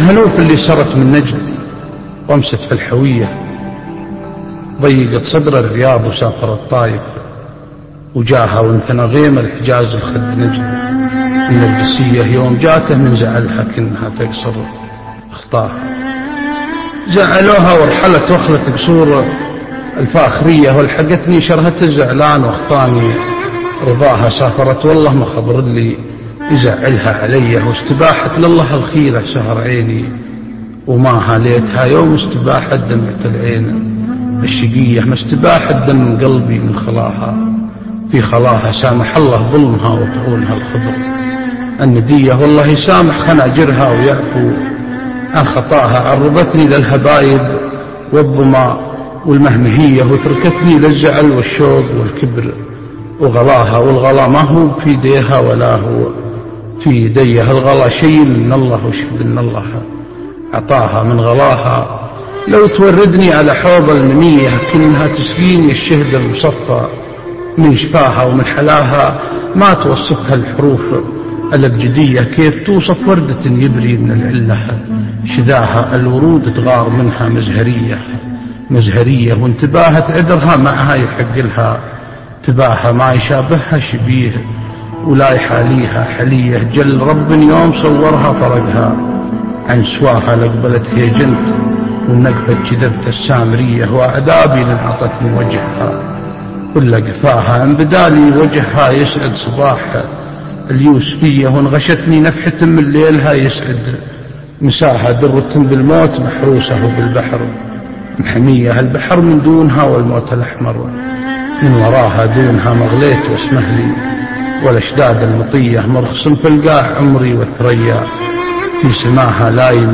الهنوف اللي صارت من نجد وامست في الحوية، ضيقت صدر الرياض وسافرت طايف، وجاها وانثنى غيم الحجاز الخد نجد. النرجسية يوم جاته من زعلها كنها تقصر اخطاها، زعلوها ورحلت وخلت قصور الفاخرية، والحقتني شرهت الزعلان واخطاني رضاها. سافرت والله ما خبر اللي يزعلها علي، واستباحت لله الخيرة سهر عيني وما هاليتها. يوم استباحت دمعة العين الشقية، ما استباحت دم قلبي من خلاها. في خلاها سامح الله ظلمها وطعونها الخضر الندية، والله يسامح خناجرها ويعفو عن خطاها. عرضتني للهبايب والظما والمهمهية، وتركتني للزعل والشوق والكبر وغلاها. والغلا ما هو في يديها ولا هو في يديها، الغلا شيء من الله وشب من الله عطاها. من غلاها لو توردني على حوض المنية، كلها تسقيني الشهد المصفى من شفاها. ومن حلاها ما توصفها الحروف الأبجدية، كيف توصف وردة يبري من العلة شذاها. الورود تغار منها مزهرية مزهرية، وانتباهت عذرها معها يحق لها تباها. ما يشابهها شبيه ولا يحاليها حلية، جل رب يوم صورها فرقها عن سواها. لقبلت هيجنت ونقفت كذبت السامرية، وأعذابي لنعطتني وجهها ولا قفاها. ان بدالي وجهها يسعد صباح اليوسفية، وانغشتني نفحة من ليلها يسعد مساها. درة بالموت محروسة بالبحر محمية، البحر من دونها والموت الأحمر من وراها. دونها مغليت واسمه لي والأشداد المطية، مرخص في القاع عمري والثريا في سماها.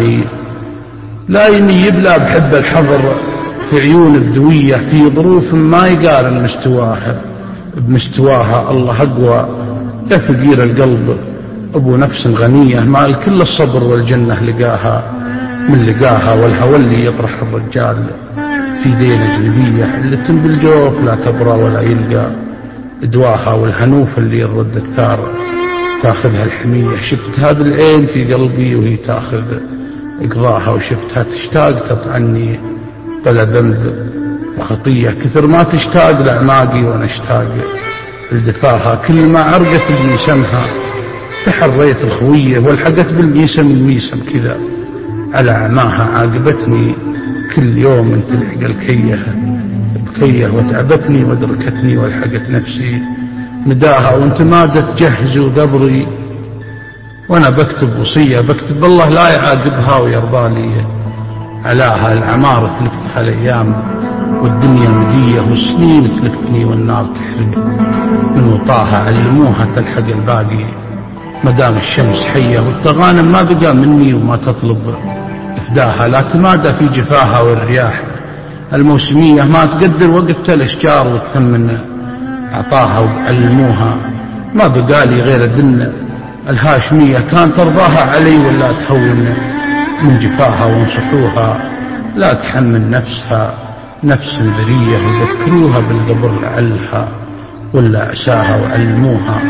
لايمي يبلى بحب الحضر في عيون بدوية، في ظروف ما يقارن مستواها بمستواها. الله أقوى يا فقير القلب أبو نفس غنية، مال كل الصبر والجنة لقاها من لقاها. والهوى اللي يطرح الرجال في دين أجنبية، اللي بالجوف لا تبرى ولا يلقى دواها. والهنوف اللي يرد الثار تاخذها الحمية، شفتها بالعين في قلبي وهي تاخذ اقضاها. وشفتها تشتاق تطعني بلا ذنب وخطية، كثر ما تشتاق لأعماقي وأنا اشتاق لدفاها. كل ما عرقت بميسمها تحريت الخوية، والحقت بالميسم الميسم كذا على عماها. عاقبتني كل يوم من تلحق الكيه بكيه، وتعبتني وادركتني والحقت نفسي مداها. وانت مادت جهزوا قبري وانا بكتب وصية، بكتب الله لا يعاقبها ويرضى لي علاها. العمار تلفها الايام والدنيا مدية، والسنين تلفتني والنار تحرق من وطاها. علموها تلحق الباقي مدام الشمس حية، والتغانم ما بقى مني وما تطلب إفداها. لا تمادى في جفاها والرياح الموسمية، ما تقدر وقفت الأشجار وتثمن عطاها. وعلموها ما بقالي غير الدنة الهاشمية، كان ترضاها علي ولا تهون من جفاها. وانصحوها لا تحمل نفسها نفس البرية، وذكروها بالقبر لعلها ولا عساها. وعلموها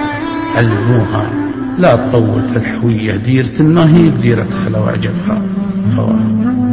لا تطول في الحوية، ديرة ما هي بديرتها لو أعجبها هواها.